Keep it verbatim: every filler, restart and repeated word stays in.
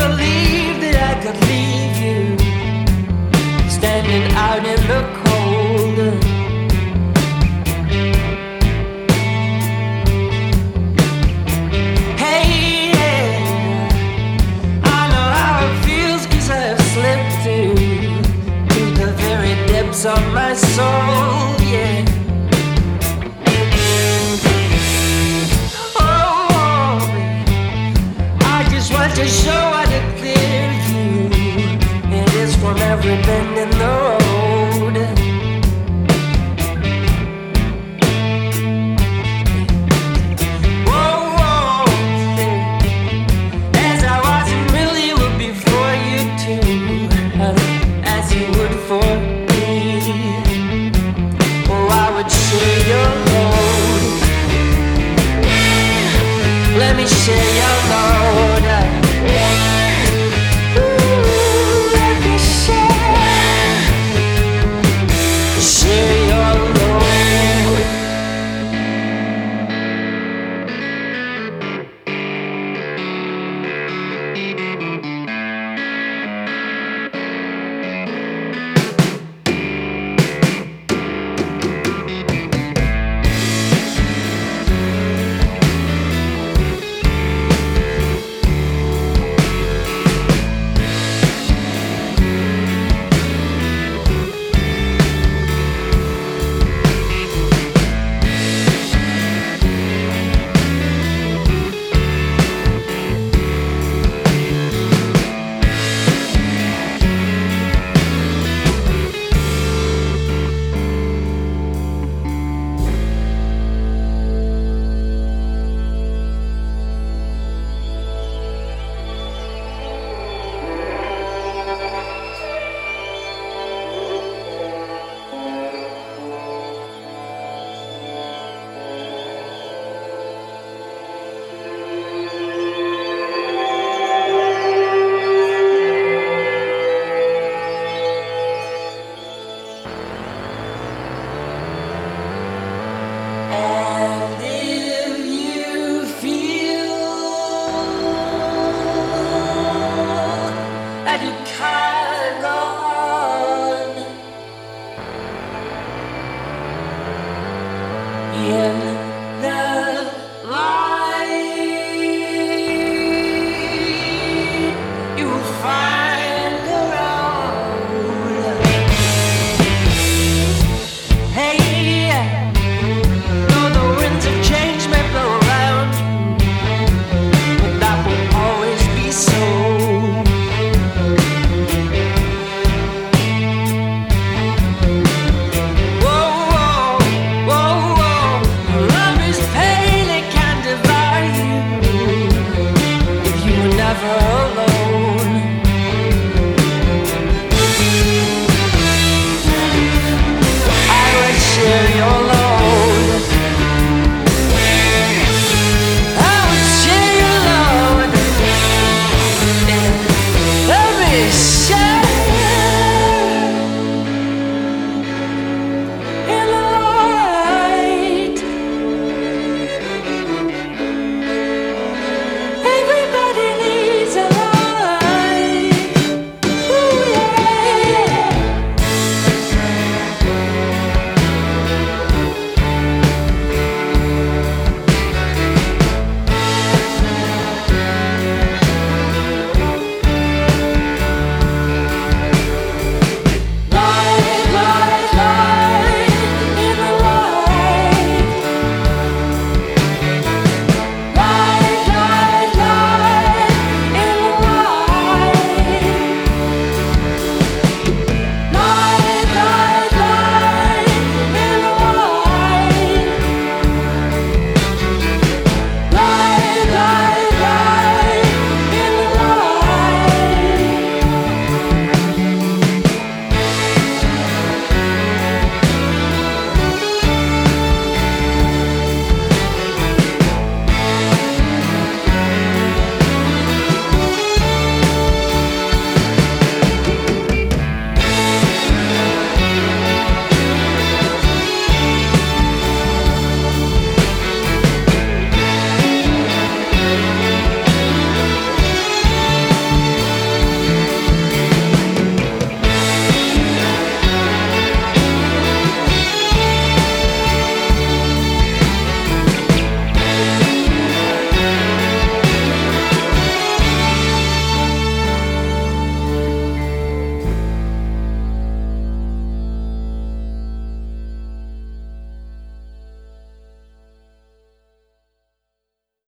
believe that I could leave you standing out in the cold. Hey, yeah, I know how it feels, 'cause I have slipped through to the very depths of my soul, yeah. To show how to clear you, it is from every bend in the road. Whoa, whoa, as I was and really would be for you too, as you would for me. Oh, I would share your load. Let me share your load. In the light, you will find the road. Hey, though the winds of change may blow around you, but that will always be so. Never alone.